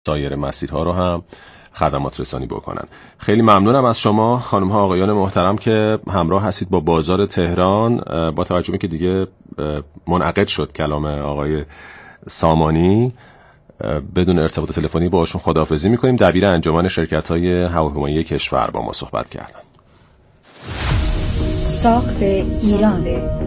سایر مسیرها رو هم خدمات رسانی بکنن. خیلی ممنونم از شما خانم ها آقایان محترم که همراه هستید با بازار تهران. با توجه به که دیگه منعقد شد کلام آقای سامانی، بدون ارتباط تلفنی باشون خداحافظی میکنیم. دبیر انجمن شرکت‌های هواپیمایی کشور با ما صحبت کردن. ساخت ایران.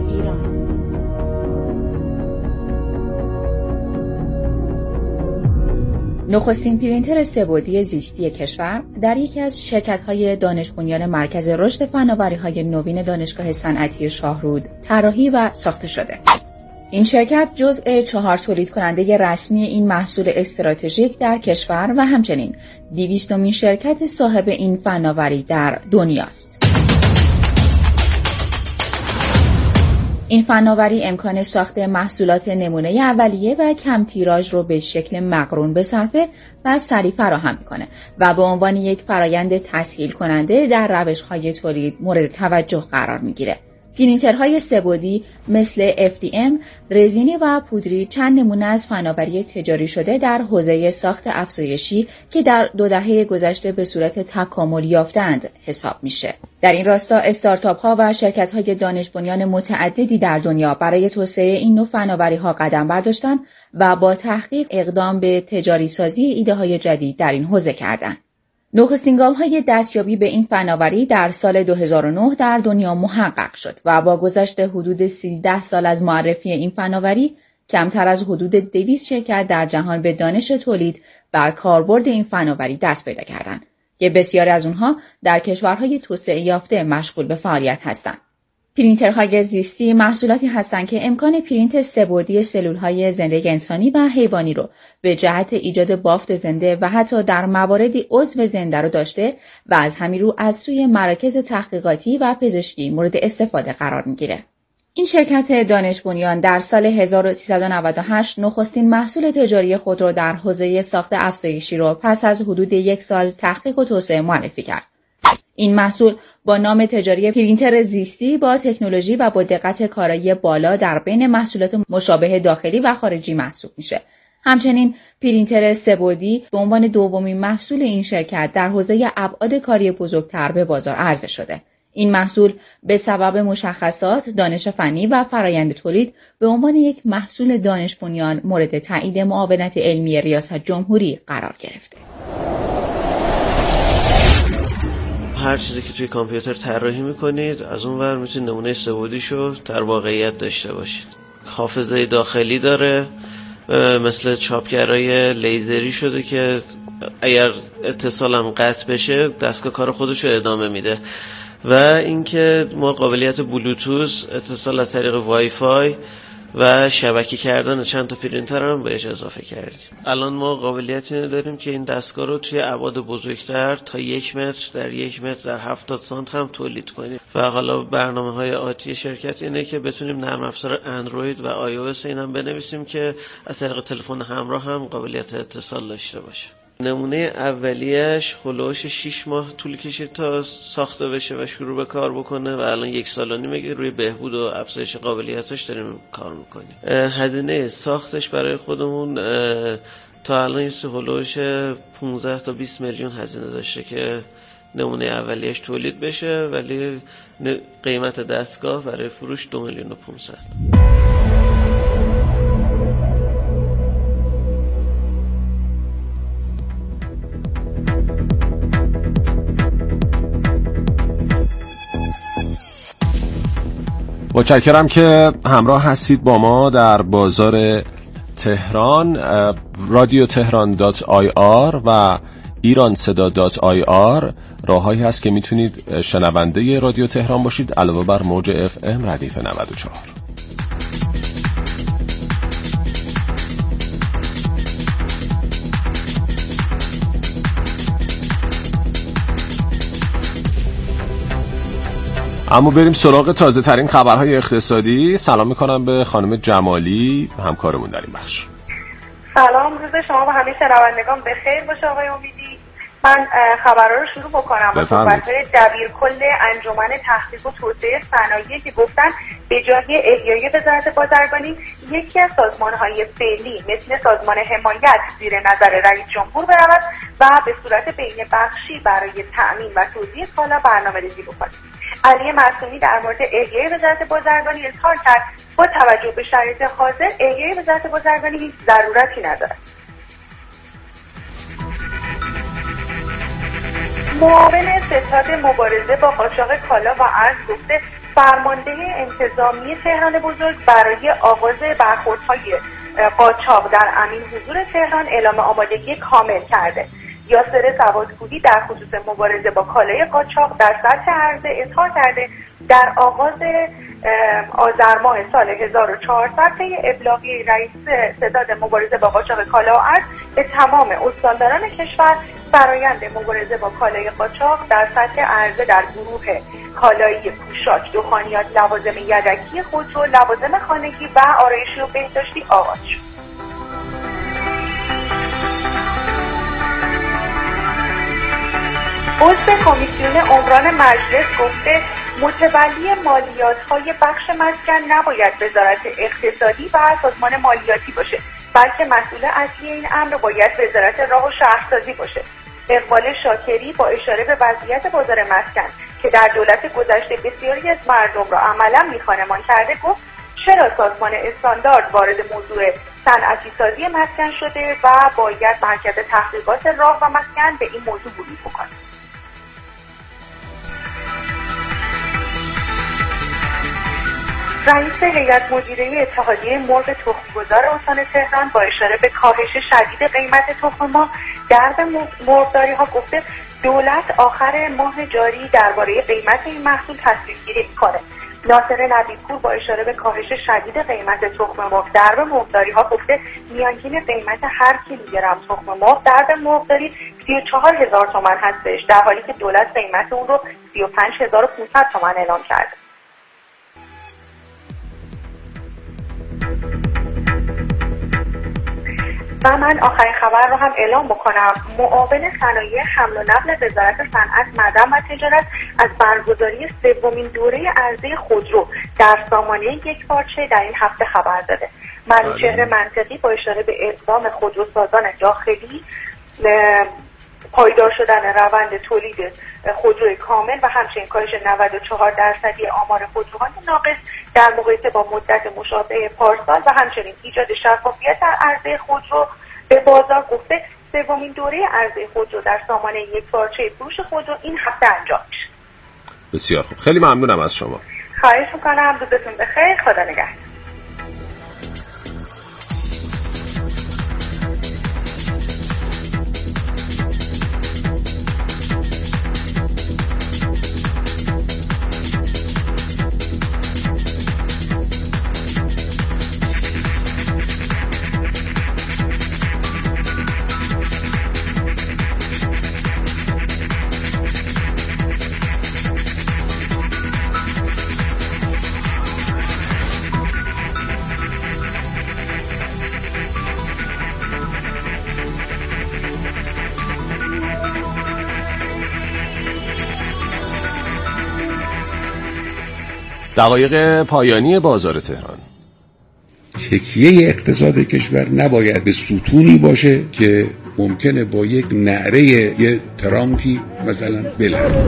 نخستین پرینتر سه‌بعدی زیستی کشور در یکی از شرکت‌های دانش بنیان مرکز رشد فناوری‌های نوین دانشگاه صنعتی شاهرود طراحی و ساخته شده. این شرکت جزء 4 تولید کننده رسمی این محصول استراتژیک در کشور و همچنین 200مین شرکت صاحب این فناوری در دنیاست. این فناوری امکان ساخت محصولات نمونه اولیه و کم تیراژ رو به شکل مقرون به صرفه و سریع فراهم میکنه و به عنوان یک فرایند تسهیل کننده در روش‌های تولید مورد توجه قرار میگیره. پرینترهای سه‌بعدی مثل FDM، رزینی و پودری چند نمونه از فناوری تجاری شده در حوزه ساخت افزایشی که در 2 دهه گذشته به صورت تکامل یافتند حساب میشه. در این راستا استارتاپ‌ها و شرکت‌های دانش بنیان متعددی در دنیا برای توسعه این نوع فناوری‌ها قدم برداشتن و با تحقیق اقدام به تجاری سازی ایده‌های جدید در این حوزه کردند. نخستین گام‌های دستیابی به این فناوری در سال 2009 در دنیا محقق شد و با گذشت حدود 13 سال از معرفی این فناوری، کمتر از حدود 200 شرکت در جهان به دانش تولید و کاربرد این فناوری دست پیدا کردند که بسیاری از اونها در کشورهای توسعه یافته مشغول به فعالیت هستند. پرینترهای زیستی محصولاتی هستند که امکان پرینت سه‌بعدی سلول‌های زنده انسانی و حیوانی رو به جهت ایجاد بافت زنده و حتی در مواردی عضو زنده رو داشته و از همین رو از سوی مراکز تحقیقاتی و پزشکی مورد استفاده قرار میگیره. این شرکت دانش بنیان در سال 1398 نخستین محصول تجاری خود را در حوزه ساخت افزایشی رو پس از حدود 1 سال تحقیق و توسعه معرفی کرد. این محصول با نام تجاری پرینتر زیستی با تکنولوژی و با دقت کارایی بالا در بین محصولات مشابه داخلی و خارجی محسوب میشه. همچنین پرینتر سه‌بعدی به عنوان دومین محصول این شرکت در حوزه ابعاد کاری بزرگتر به بازار عرضه شده. این محصول به سبب مشخصات، دانش فنی و فرایند تولید به عنوان یک محصول دانش بنیان مورد تایید معاونت علمی ریاست جمهوری قرار گرفته. هر چیزی که توی کامپیوتر طراحی میکنید از اون ور میتونید نمونه سه‌بعدیشو در واقعیت داشته باشید. حافظه داخلی داره، مثل چاپگرای لیزری شده که اگر اتصالم قطع بشه دستگاه کار خودشو ادامه میده و اینکه ما قابلیت بلوتوث، اتصال از طریق وای فای و شبکه کردن چند تا پرینتر هم بهش اضافه کردیم. الان ما قابلیتی داریم که این دستگاه رو توی ابعاد بزرگتر تا 1 متر در 1 متر در 70 سانت هم تولید کنیم و حالا برنامه‌های آتی شرکت اینه که بتونیم نرم افزار اندروید و آی او اس اینم بنویسیم که از طریق تلفن همراه هم قابلیت اتصال داشته باشه. نمونه اولیش خلوش 6 ماه طول کشید تا ساخته بشه و شروع به کار بکنه و الان 1 سال و نیمه روی بهبود و افزایش قابلیتاش داریم کار میکنیم. هزینه ساختش برای خودمون تا الان یه خلوش 15 تا 20 میلیون هزینه داشته که نمونه اولیش تولید بشه، ولی قیمت دستگاه برای فروش 2 میلیون و 500. متشکرم که همراه هستید با ما در بازار تهران. رادیو تهران.ir و ایرانصدا.ir راههایی هست که میتونید شنونده رادیو تهران باشید علاوه بر موج FM ردیف 94. اما بریم سراغ تازه ترین خبرهای اقتصادی. سلام میکنم به خانم جمالی، همکارمون در این بخش. سلام، روز شما و همه شنوندگان بخیر باشه آقای امیدی. من خبرها رو شروع بکنم با صحبت‌های دبیرکل انجمن تحقیق و توسعه صنایع که گفتن به جای احیای وزارت بازرگانی یکی از سازمان‌های فعلی مثل سازمان حمایت زیر نظر رئیس جمهور برود و به صورت بین بخشی برای تأمین و توزیع کالا برنامه‌ریزی بکنه. علی معصومی در مورد احیای وزارت بازرگانی اظهار کرد با توجه به شرایط حاضر احیای وزارت بازرگانی هیچ ضرورتی ندارد. معاون ستاد مبارزه با قاچاق کالا و ارز گفته فرمانده انتظامی تهران بزرگ برای آغاز برخوردهای قاچاق در امین حضور تهران اعلام آمادگی کامل کرده. یاسر سوادکوبی در خصوص مبارزه با کالای قاچاق در سطح عرضه اظهار کرده در آغاز آذر ماه سال 1400 طی ابلاغی رئیس ستاد مبارزه با قاچاق کالا و ارز به تمام استانداران کشور فرایند مبارزه با کالای قاچاق در سطح عرضه در گروه کالایی پوشاک، دخانیات، لوازم یدکی، خودرو، لوازم خانگی و آرایشی و بهداشتی آغاز شد. عضو کمیسیون عمران مجلس گفته متولی مالیات‌های بخش مسکن نباید وزارت اقتصادی و سازمان مالیاتی باشه، بلکه مسئول اصلی این امر باید وزارت راه و شهرسازی باشه. اقبال شاکری با اشاره به وضعیت بازار مسکن که در دولت گذشته بسیاری از مردم را عملا بیخانمان کرده گفت چرا سازمان استاندارد وارد موضوع صنعتی سازی مسکن شده و باید مرکز تحقیقات راه و مسکن به این موضوع ورود بکنه. رئیس هیئت مدیره اتحادیه مرغ تخم‌گذار استان تهران با اشاره به کاهش شدید قیمت تخم مرغ درد مرغداری‌ها گفته دولت آخر ماه جاری درباره قیمت این محصول تصمیم گیری می‌کنه. ناصر نبی‌پور با اشاره به کاهش شدید قیمت تخم مرغ درد مرغداری‌ها گفته میانگین قیمت هر کیلوگرم تخم مرغ درد مرغداری 34000 تومان هستش، در حالی که دولت قیمت اون رو 35500 تومان اعلام کرده. و من آخرین خبر رو هم اعلام بکنم. معاون صنایع حمل و نقل وزارت صنعت، معدن و تجارت از برگزاری سومین دوره عرضه خودرو در سامانه یک پارچه در این هفته خبر داده. منوچهر منطقی با اشاره به اقدام خودروسازان داخلی پایدار شدن روند تولید خودروی کامل و همچنین کاهش 94% آمار خودروهای ناقص در مقایسه با مدت مشابه پارسال و همچنین ایجاد شفافیت در عرضه خودرو به بازار گفته سومین دوره عرضه خودرو در سامانه یک پارچه فروش خودرو این هفته انجام میشه. بسیار خوب، خیلی ممنونم از شما. خواهش میکنم، روزتون بخیر، خدا نگهدار. دقایق پایانی بازار تهران. تکیه اقتصاد کشور نباید به ستونی باشه که ممکنه با یک نعره یه ترامپی مثلا بلند.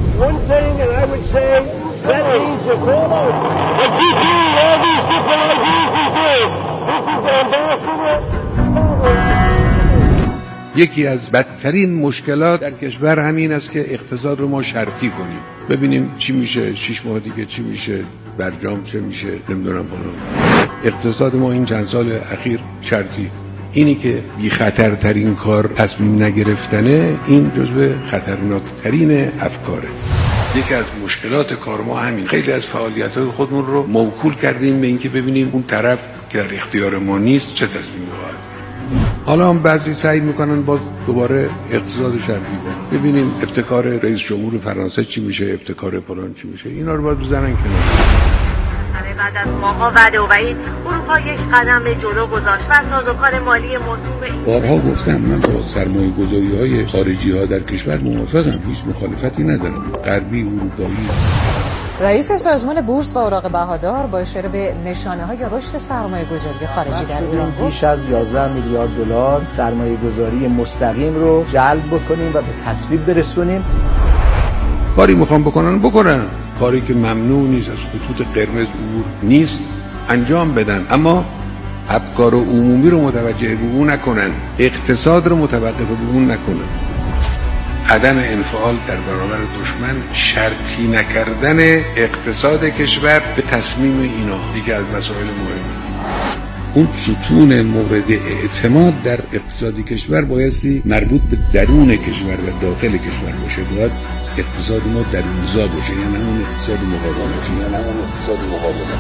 یکی از بدترین مشکلات در کشور همین است که اقتصاد رو ما شرطی کنیم، ببینیم چی میشه 6 ماه دیگه، چی میشه برجام، چه میشه نمیدونم اقتصاد ما این چند سال اخیر شرطی. اینی که بی خطرترین کار تصمیم نگرفتنه، این جزو خطرناکترین افکاره. یکی از مشکلات کار ما همین، خیلی از فعالیت‌های خودمون رو موکول کردیم به اینکه ببینیم اون طرف که در اختیار ما نیست چه تصمیمی خواهد. حالا هم بعضی سعی میکنن باز دوباره اقتصاد شرطی کنن، ببینیم ابتکار رئیس جمهور فرانسه چی میشه، ابتکار فلان چی میشه، اینا رو باید بزنن کنار. بعد از ماها وعده و وعید اروپا یک قدم به جلو گذاشت و سازوکار مالی موسوم به بارها گفتم من با سرمایه‌گذاری‌های خارجی‌ها در کشور موافقم، هیچ مخالفتی ندارم، غربی اروپایی. رئیس سازمان بورس و اوراق بهادار با اشاره به نشانه‌های رشد سرمایه‌گذاری خارجی در ایران بیش از 11 میلیارد دلار سرمایه‌گذاری مستقیم رو جلب بکنیم و به تصویب برسونیم. کاری میخوام بکنن کاری که ممنوع نیست، از خطوط قرمز عبور نیست انجام بدن، اما افکار عمومی رو متوجه به اون نکنن، اقتصاد رو متوقف به اون نکنن. عدم انفعال در برابر دشمن، شرطی نکردن اقتصاد کشور به تصمیم اینا دیگه از مسائل مهمه. اون ستون مورد اعتماد در اقتصادی کشور بایستی مربوط به درون کشور و داخل کشور باشه. باید اقتصاد ما درونزا باشه، یعنی همون اقتصاد مقاومتی.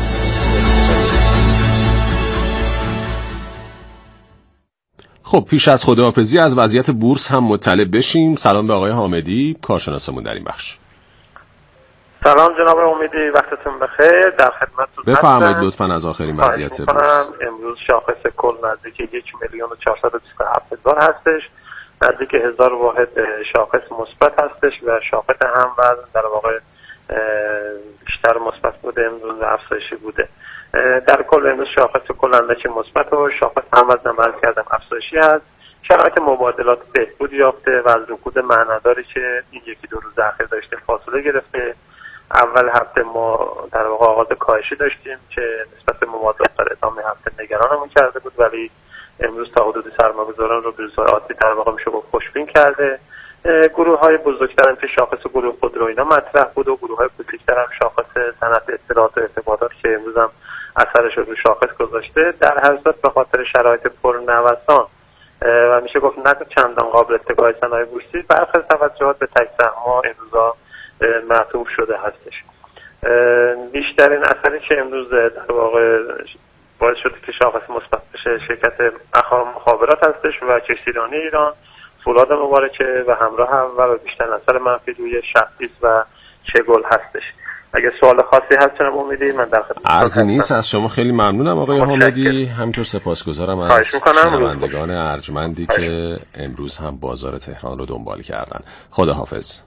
خب پیش از خداحافظی از وضعیت بورس هم مطلع بشیم. سلام به آقای حامدی، کارشناسمون در این بخش. سلام جناب امیدی، وقتتون بخیر. در خدمتتون بفرمایید لطفاً از آخرین وضعیت بورس. امروز شاخص کل نزدیک 1,427,000 هستش، نزدیک 1000 واحد شاخص مثبت هستش و شاخص هم وزن در واقع بیشتر مثبت بوده، امروز افزایشی بوده. در کل امروز شاخص کل اندکی مثبت و شاخص هم وزن عمل کردم افزایشی هست. شرایط مبادلات بهبود یافته و از رکود معناداری که این یکی دو روز اخیر داشتیم فاصله گرفته. اول هفته ما در واقع آغاز کاهشی داشتیم که نسبت به مبادلات در ادامه هفته نگرانمون کرده بود، ولی امروز تا حدود سرمایه‌گذاران رو به صورت عادی در واقع میشه گفت خوشبین کرده. گروه‌های بزرگتر هم که شاخص گروه خودرو اینا مطرح بود و گروه‌های کوچکتر هم شاخص صنعت اطلاعات و ارتباطات که امروز هم اثرش رو شاخص گذاشته. در هر صورت به خاطر شرایط پرنوسان و میشه گفت نه چندان قابل اتکای صنایع بورسی برخی توجهات به تک سهم‌ها امروزا معطوف شده هستش. بیشترین اثری که امروز در واقع باعث شده که شاخص مثبت بشه شرکت اخام مخابرات هستش و کشتیرانی ایران، فولاد مبارکه و همراه هم و بیشتر اثر منفی روی شخصیت و چگل هستش. اگه سوال خاصی هست جناب امیدی من در خدمت عرضی نیست. از شما خیلی ممنونم آقای حامدی، همینطور سپاسگزارم از شنوندگان ارجمندی که امروز هم بازار تهران رو دنبال کردن. خداحافظ.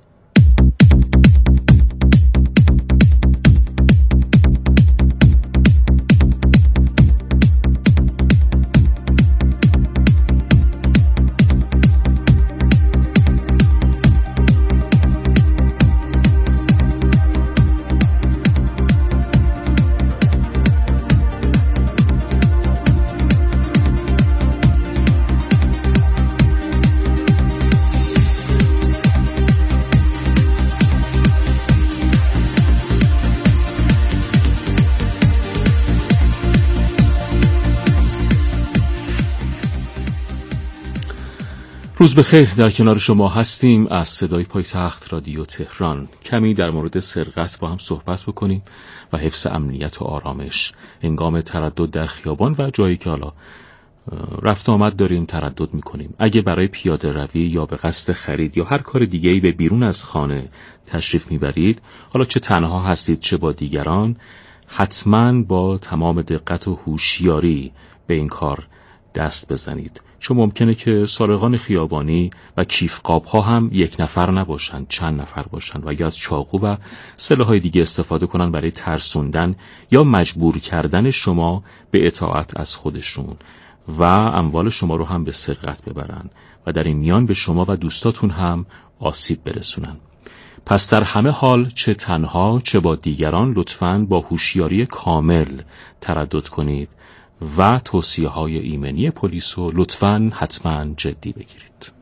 روز بخیر، در کنار شما هستیم از صدای پایتخت رادیو تهران. کمی در مورد سرقت با هم صحبت بکنیم و حفظ امنیت و آرامش هنگام تردد در خیابان و جایی که حالا رفت آمد داریم تردد میکنیم. اگه برای پیاده روی یا به قصد خرید یا هر کار دیگه‌ای به بیرون از خانه تشریف میبرید، حالا چه تنها هستید چه با دیگران، حتما با تمام دقت و هوشیاری به این کار دست بزنید، چون ممکنه که سارقان خیابانی و کیف قاب ها هم یک نفر نباشند، چند نفر باشند و یا از چاقو و سلاح‌های دیگه استفاده کنن برای ترسوندن یا مجبور کردن شما به اطاعت از خودشون و اموال شما رو هم به سرقت ببرن و در این میان به شما و دوستاتون هم آسیب برسونن. پس در همه حال چه تنها چه با دیگران لطفاً با هوشیاری کامل تردد کنید و توصیه‌های ایمنی پلیس رو لطفاً حتماً جدی بگیرید.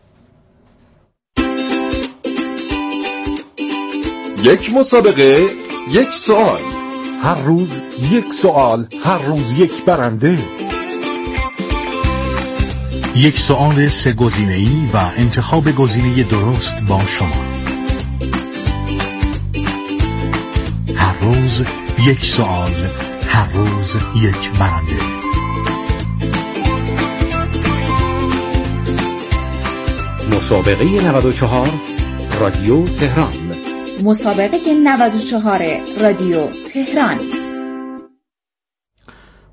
یک مسابقه، یک سوال. هر روز یک سوال، هر روز یک برنده. یک سوال 3 گزینه‌ای و انتخاب گزینه درست با شما. هر روز یک سوال، هر روز یک برنده. مسابقه 94 رادیو تهران. مسابقه 94 رادیو تهران.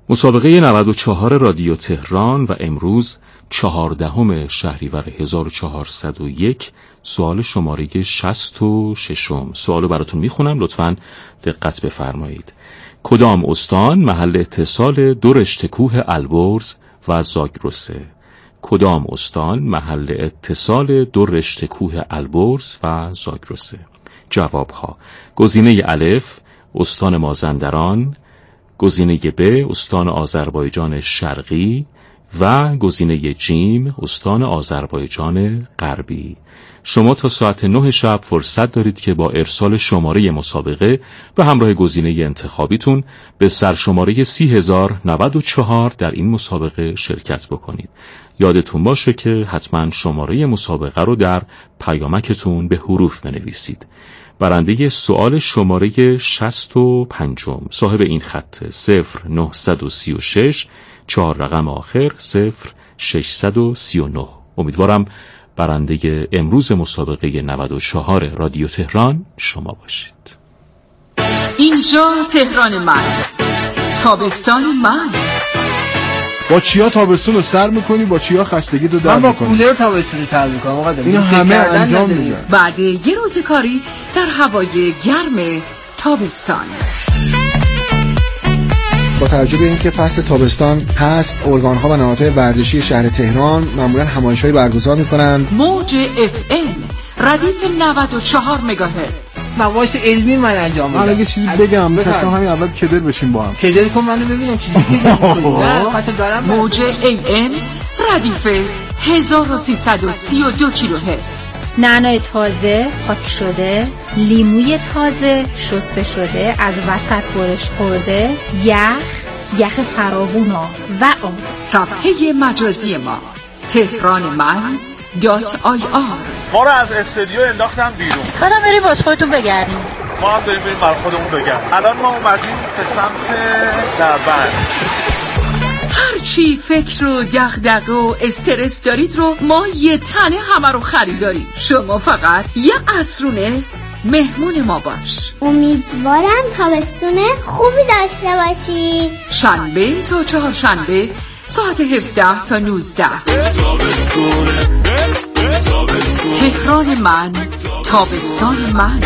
مسابقه 94 رادیو تهران و امروز 14 شهریور 1401 سوال شماره 66. سوالو براتون میخونم، لطفاً دقت بفرمایید. کدام استان محل اتصال دو رشته کوه البرز و زاگرسه؟ کدام استان محل اتصال دو رشته کوه البرز و زاگرسه؟ جوابها: گزینه الف استان مازندران، گزینه ب استان آذربایجان شرقی و گزینه جیم استان آذربایجان غربی. شما تا ساعت 9 شب فرصت دارید که با ارسال شماره مسابقه به همراه گزینه انتخابیتون به سرشماره 30,094 در این مسابقه شرکت بکنید. یادتون باشه که حتما شماره مسابقه رو در پیامکتون به حروف بنویسید. برنده سوال شماره 65 صاحب این خط 0936 4 رقم آخر 0639. امیدوارم برنده امروز مسابقه 94 رادیو تهران شما باشید. اینجا تهران من، تابستان من. با چیا تابستون رو سر میکنی، با چیا خستگی رو در من با میکنی؟ کولر تابستون رو سر میکنم آقا. اینا همه انجام میدن. بعد یه روز کاری در هوای گرم تابستان. با توجه به اینکه فصل تابستان هست، ارگان‌ها و نهادهای ورزشی شهر تهران معمولاً همایش‌های برگزار می‌کنند. موج FM ردیف 94 مگاهرتز. مقایس علمی من انجام میدم. من اگه چیزی بگم می‌خواستم همین اول کدر بشیم با هم. کدر کن منو ببینم چیزی می‌گی. موج AM ردیف 1332 کیلوهرتز. نعنای تازه، پاک شده، لیموی تازه، شسته شده، از وسط برش خورده، یخ فراوون و آب. صفحه مجازی ما تهران من .ir. ما رو از استودیو انداختن بیرون. منم بریم باز خودتون بگردیم. ما هم داریم بریم بر خودمون بگردیم. الان ما اومدیم به سمت دربند. هرچی فکر و دغدغه و استرس دارید رو ما یه تنه همه رو خریداریم. شما فقط یه عصرونه مهمون ما باش. امیدوارم تابستون خوبی داشته باشی. شنبه تا چهارشنبه ساعت 17 تا 19. تهران من، تابستان من.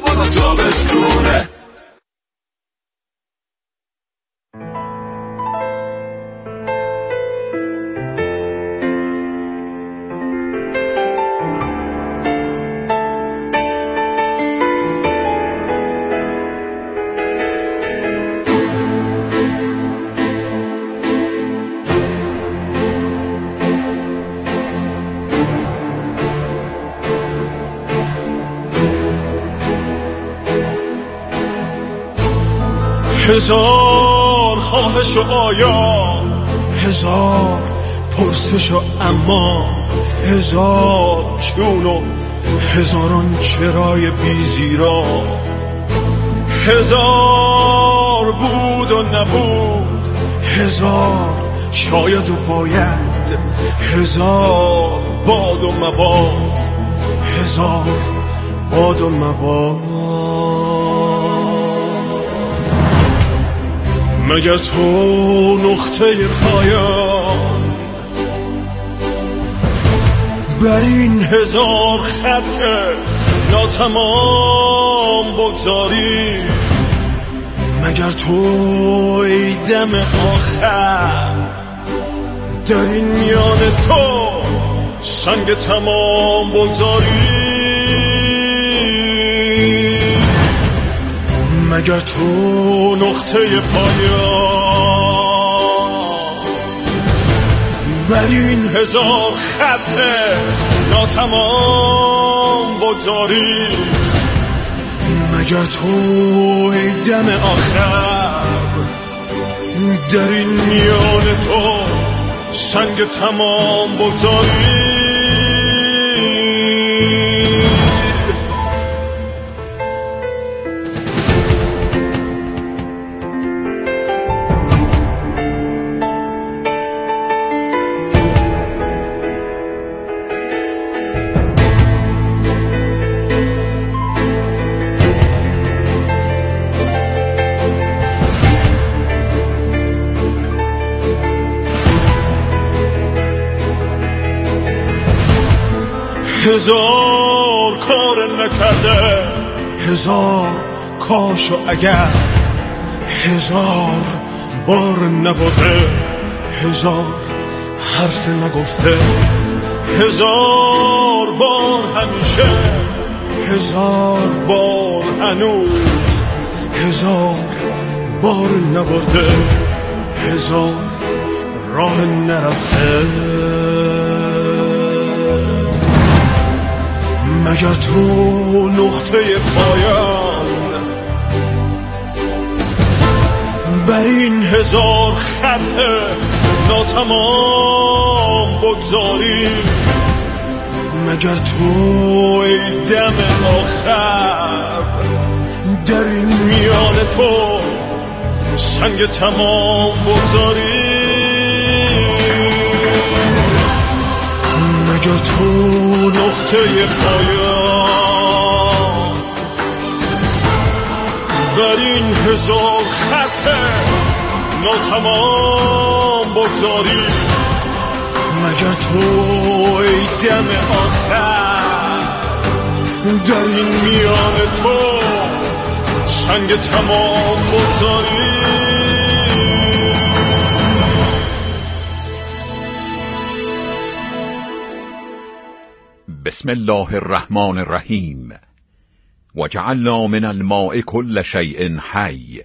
هزار خواهش و آیا، هزار پرسش و اما، هزار چون و هزاران چرای بیزیرا، هزار بود و نبود، هزار شاید و باید، هزار باد و مباد، هزار باد و مباد. مگر تو نقطه پایان بر این هزار خط ناتمام بگذاری؟ مگر تو ای دم آخر در این میان تو سنگ تمام بگذاری؟ مگر تو نقطه پایان بر این هزار خط ناتمام بگذاری؟ مگر تو ای دم آخر در این میان تو سنگ تمام بگذاری؟ هزار کار نکرده، هزار کاش و اگر، هزار بار نبرده، هزار حرف نگفته، هزار بار همیشه، هزار بار هنوز، هزار بار نبرده، هزار راه نرفته. مگر تو نقطه پایان بر این هزار خط ناتمام بگذاری؟ مگر تو ای دم آخر در این میان تو سنگ تمام بگذاری؟ مگر تو نقطه پایان بر این هزار خط ناتمام بگذاری؟ مگر تو ای دم آخر در این میان تو سنگ تمام بگذاری؟ بسم الله الرحمن الرحیم. وجعلنا من الماء كل شيء حي.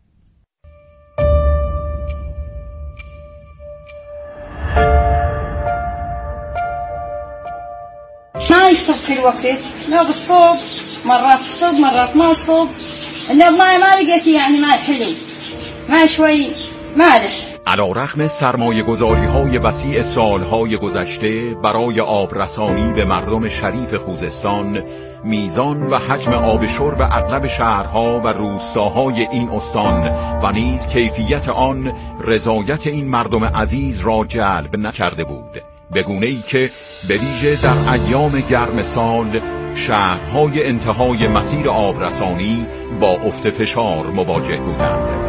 ما يصفي الوقت، لا بالصوب مرات الصوب مرات ما الصوب، إنه ما لقيت يعني ماء حلو، ماء شوي مالح. علیرغم سرمایه‌گذاری‌های وسیع سالهای گذشته برای آبرسانی به مردم شریف خوزستان، میزان و حجم آب شرب اغلب شهرها و روستاهای این استان و نیز کیفیت آن رضایت این مردم عزیز را جلب نکرده بود، به گونه‌ای که به ویژه در ایام گرم سال شهرهای انتهای مسیر آبرسانی با افت فشار مواجه بودند.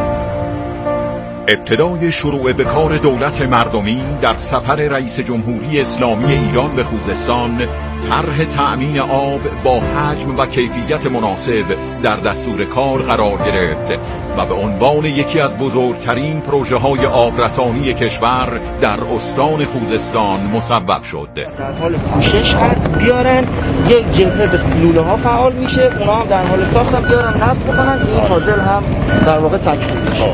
ابتدای شروع به کار دولت مردمی در سفر رئیس جمهوری اسلامی ایران به خوزستان، طرح تأمین آب با حجم و کیفیت مناسب در دستور کار قرار گرفت و به عنوان یکی از بزرگترین پروژه‌های آبرسانی کشور در استان خوزستان مصوب شد. در حال کوشش هست بیارن یک جبهه به لوله ها فعال میشه، اونا هم در حال ساختن بیارن نصب بکنن، این پازل هم در واقع تکمیل میشه.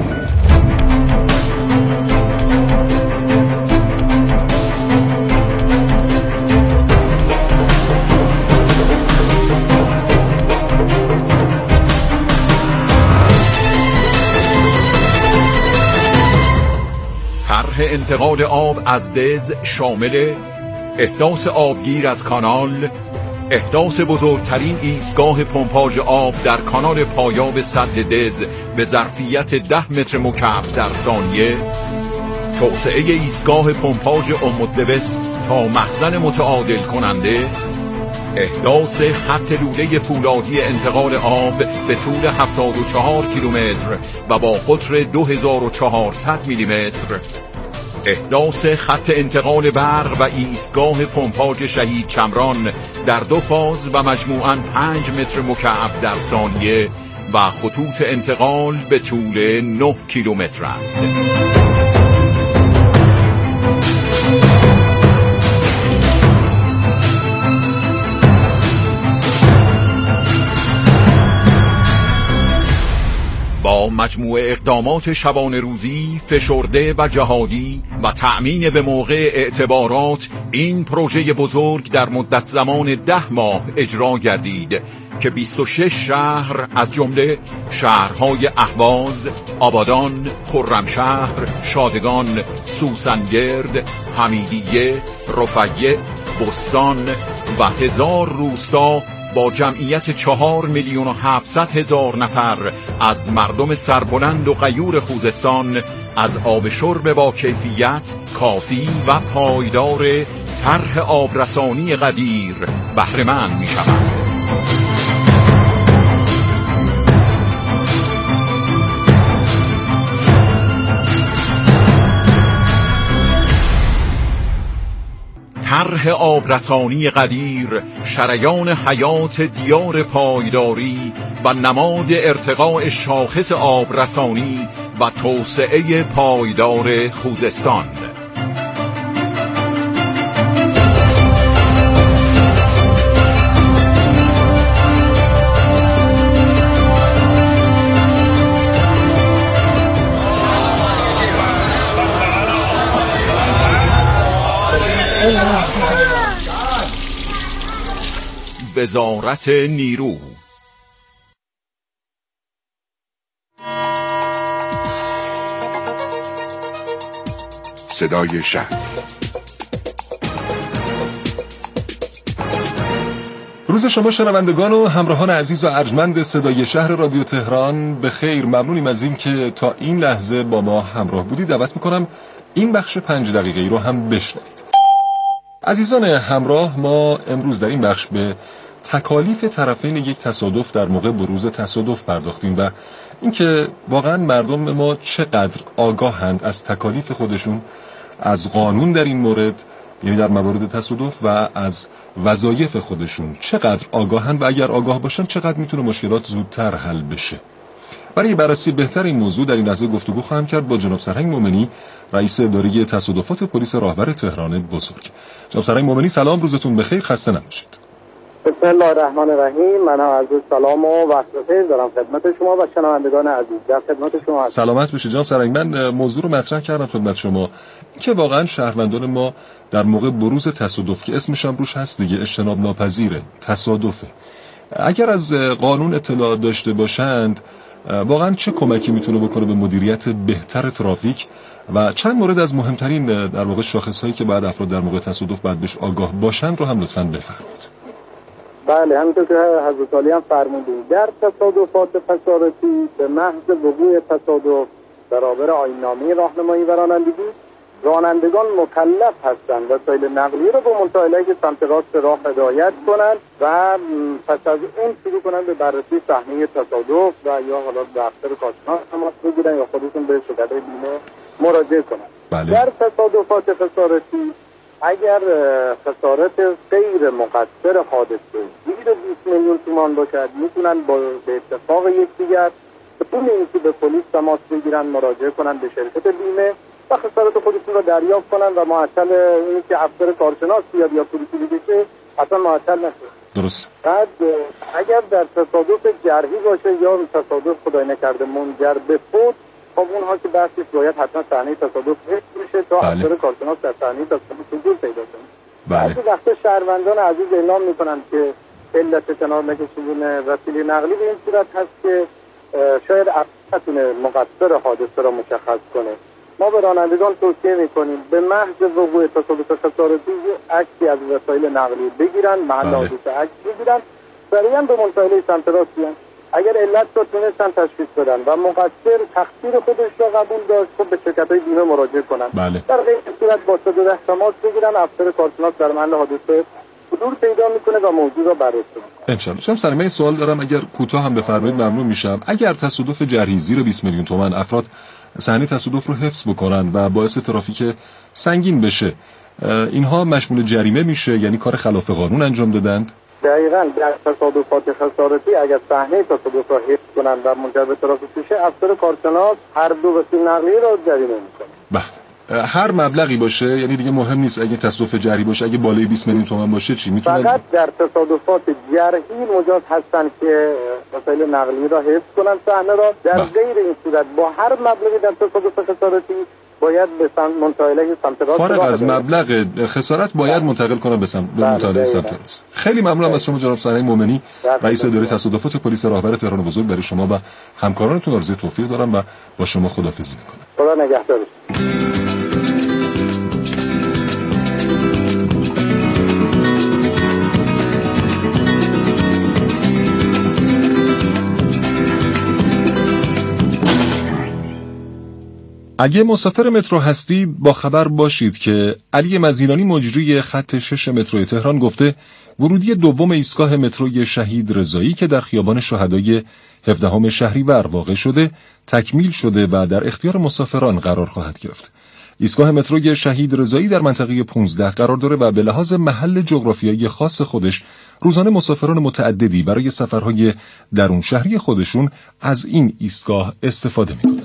طرح انتقال آب از دز شامل احداث آبگیر از کانال، احداث بزرگترین ایستگاه پمپاژ آب در کانال پایاب سد دز به ظرفیت 10 متر مکعب در ثانیه، توسعه ایستگاه پمپاژ ام‌الدوس تا مخزن متعادل کننده، احداث خط لوله فولادی انتقال آب به طول 74 کیلومتر و با قطر 2400 میلیمتر، احداث خط انتقال برق و ایستگاه پمپاژ شهید چمران در 2 فاز و مجموعاً 5 متر مکعب در ثانیه و خطوط انتقال به طول 9 کیلومتر است. با مجموعه اقدامات شبانه روزی، فشرده و جهادی و تأمین به موقع اعتبارات، این پروژه بزرگ در مدت زمان 10 ماه اجرا گردید که 26 شهر از جمله شهرهای اهواز، آبادان، خرمشهر، شادگان، سوسنگرد، حمیدیه، رفیع، بستان و 1000 روستا با جمعیت 4,700,000 نفر از مردم سربلند و غیور خوزستان از آب شرب با کیفیت، کافی و پایدار طرح آبرسانی قدیر بهره‌مند می‌شوند. طرح آبرسانی قدیر، شریان حیات دیار پایداری و نماد ارتقاء شاخص آبرسانی و توسعه پایدار خوزستان. وزارت نیرو. صدای شهر. روز شما شنوندگان و همراهان عزیز و ارجمند صدای شهر رادیو تهران به خیر. ممنونیم از این که تا این لحظه با ما همراه بودید. دعوت میکنم این بخش 5 دقیقه‌ای رو هم بشنوید. عزیزان همراه، ما امروز در این بخش به تکالیف طرفین یک تصادف در موقع بروز تصادف پرداختیم و اینکه واقعا مردم ما چقدر آگاهند از تکالیف خودشون، از قانون در این مورد، یعنی در موارد تصادف، و از وظایف خودشون چقدر آگاهند و اگر آگاه باشن چقدر میتونه مشکلات زودتر حل بشه. برای بررسی بهتر این موضوع در این لحظه گفتگو خواهم کرد با جناب سرهنگ مومنی، رئیس اداره تصادفات پلیس راهور تهران بزرگ. جناب سرهنگ مومنی سلام، روزتون بخیر، خسته نباشید. بسم الله الرحمن الرحیم. من عرض سلام و وقت بخیر دارم خدمت شما و شنوندگان عزیز. در خدمت شما هستم. سلامت باشید جناب سرهنگ. من موضوع رو مطرح کردم خدمت شما که واقعا شهروندان ما در موقع بروز تصادف، که اسمش هم روش هست دیگه، اجتناب ناپذیره، تصادفه، اگر از قانون اطلاع داشته باشند واقعا چه کمکی میتونه بکنه به مدیریت بهتر ترافیک و چند مورد از مهمترین در واقع شاخص‌هایی که بعد افراد در موقع تصادف باید بهش آگاه باشند رو هم لطفاً بفرمایید. بله، همونطور که حضرت عالی هم فرمودید، در تصادفات خسارتی به محض وقوع تصادف برابر آیین‌نامه راهنمایی و رانندگی، رانندگان مکلف هستند وسایل نقلیه رو به منتهی که سمت راست راه هدایت کنند و پس از اون شروع کنند به بررسی صحنه تصادف و یا حالا دفتر کارشناس تماس بگیرن یا خودشون به شرکت بیمه مراجعه کنند. بله. در تصادفات خسارتی اگر خسارت غیر مقصر حادثه زیر 20 میلیون تومان باشد، میتونن به اتفاق یکدیگر بدون اینکه به پلیس تماس بگیرن مراجعه کنن به شرکت بیمه و خسارت خودشون رو دریافت کنن و معطل اینی که افسر کارشناس بیاد یا پلیسی بشه اصلا معطل نشه. درست. بعد اگر در تصادف جرحی باشه یا تصادف خدای نکرده منجر به فوت، خب اونها که بحثش باید حتما صحنه تصادف حفظ بشه تا افسر کارشناس در صحنه تصادف حضور پیدا کنه. بعضی وقتا شهروندان عزیز اعلام میکنن که علت کنار نکشیدن وسیله نقلی به این صورت هست که شاید نتونه مقصر حادثه را مشخص کنه. ما به رانندگان توصیه میکنیم به محض وقوع تصادف خسارتی عکسی از وسایل نقلی بگیرن، محل حادثه عکس بگیرن، سریعا به منتهی سمت راست بیان. اگر علت رو تونستن تشخیص بدن و مقصر تقصیر خودش را قبول داشت، خب به شرکت‌های بیمه مراجعه کنن. در غیر صورت با 110 تماس بگیرن، افسر کارشناس در محل حادثه حضور پیدا میکنه و موضوع رو بررسی میکنه. انشالله. شما سرمایه این سوال دارم، اگر کوتاه هم بفرمایید ممنون میشم. اگر تصادف جرحی زیر 20 میلیون تومان افراد صحنه تصادف رو حفظ بکنن و باعث ترافیک سنگین بشه، اینها مشمول جریمه میشه؟ یعنی کار خلاف قانون انجام دادند؟ دقیقاً. در تصادفات خسارتی اگر صحنه تصادف را حفظ کنن و منجر به ترافیک بشه، افسر کارشناس هر دو وسیله نقلیه را جریمه میکنه. بله. هر مبلغی باشه، یعنی دیگه مهم نیست اگه تصادف جرحی باشه، اگه بالای 20 میلیون تومان باشه چی میتونه؟ فقط در تصادفات جرحی مجاز هستن که وسایل نقلیه را حفظ کنن صحنه را. در غیر این صورت با هر مبلغی در تصادف خسارتی باید به سمت راست فارغ از مبلغ خسارت باید منتقل کنن به منتهی سمت راست. خیلی ممنونم از شما جناب سرهنگ مومنی، رئیس اداره تصادفات پلیس راهور تهران بزرگ. برای شما و همکارانتون آرزوی توفیق دارم و با شما خداحافظی میکنم. خدا نگهدارش. اگه مسافر مترو هستید با خبر باشید که علی مزینانی مجری خط 6 مترو تهران گفته ورودی دوم ایستگاه متروی شهید رضایی که در خیابان شهدای 17 شهریور واقع شده تکمیل شده و در اختیار مسافران قرار خواهد گرفت. ایستگاه متروی شهید رضایی در منطقه 15 قرار داره و به لحاظ محل جغرافیایی خاص خودش روزانه مسافران متعددی برای سفرهای درون شهری خودشون از این ایستگاه استفاده می‌کنند.